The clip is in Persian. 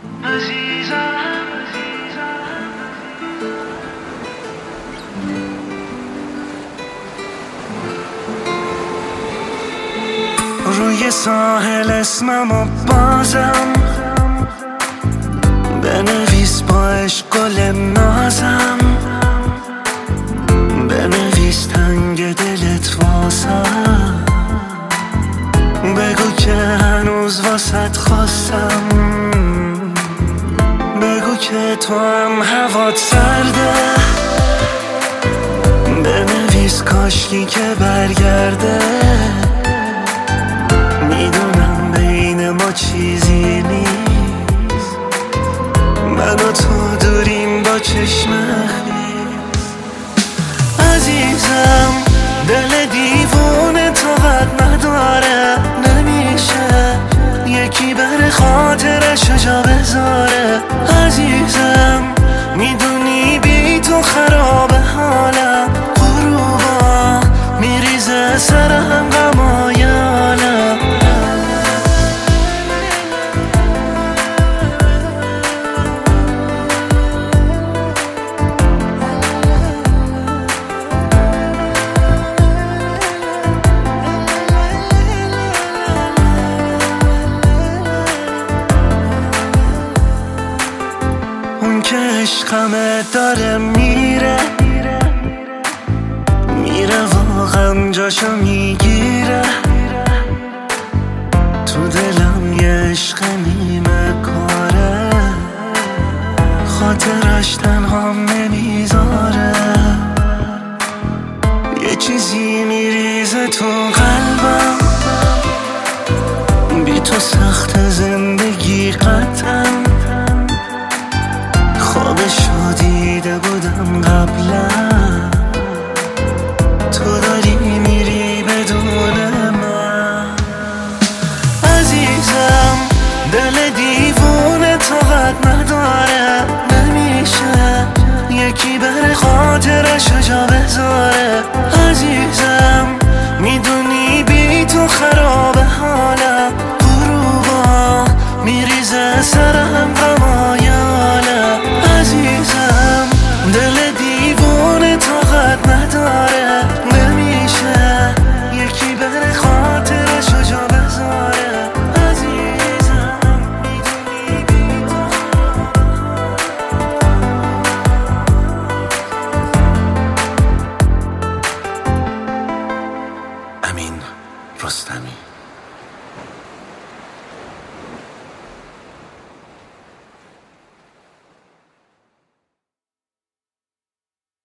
روی ساحل اسممو بازم بنویس با عشق گل نازم، بنویس تنگ دلت واسم، بگو که هنوز واسط خواستم، بگو که تو هم هوات سرده، بنویس کاشکی که برگرده، میدونم بین ما چیزی نیست، من و تو دوریم با چشم خیس. عزیزم دل دیوونه طاقت نداره، نمیشه یکی بر خاطرشو جا بذاره. عزیزم میدونی بی تو خرابه حالم، غروبا میریزه سرم غمای عالم. اون که عشقمه داره میره، میره واقعا جاشو میگیره، تو دلم یه عشق نیمه کاره، خاطرش تنهام نمیذاره، یه چیزی میریزه تو قلبم، بی تو سخت زندگی قطعا، خوابشو دیده بودم قبلا، تو داری میری بدون من. عزیزم دل دیوونه طاقت نداره، نمیشه یکی بر خاطرشو جا بذاره. عزیزم میدونی بی تو خرابه حالم، غروبا میریزه سرم